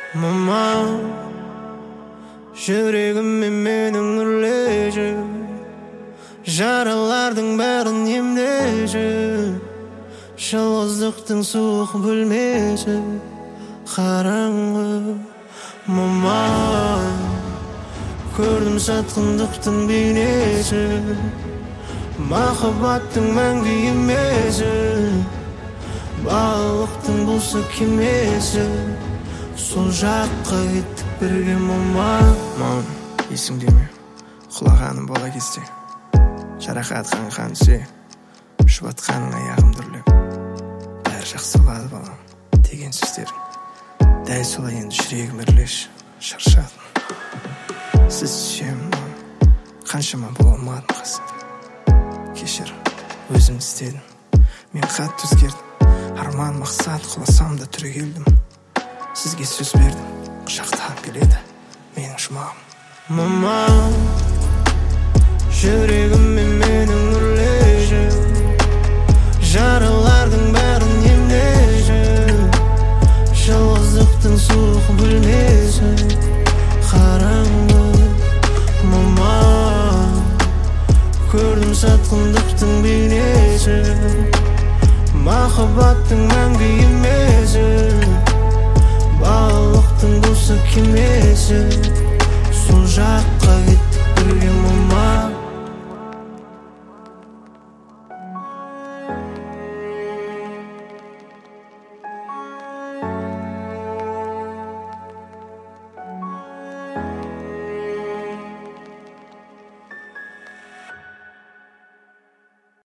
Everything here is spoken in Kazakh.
Мама, жүрегіме менің үрлежі, жаралардың бәрін емдежі, жалғыздықтың суық бөлмесі қараңғы. Мама, көрдім сатқындықтың бейнесі, махаббаттың мәңгі емесі, балықтың болса кемесі, сол жаққа кеттік бірге. Мам, есіңде ме? Құлағаным бола кезде, жарақатқан қан түсе, жұбатқаның аяғым дүрлеп, бәрі жақсы болады балам деген сөздерің. Дәл солай енді жүрегім үрлеш, шаршадым. Сіз сүйемін, қаншама бола алмадым қасында. Кешір, өзім істедім, мен қатты өзгердім. Арман мақсат құласам да түрегелдім. Сізге сөз бердім, құшақтап келеді менің жұмағым. Мама, жүрегім мен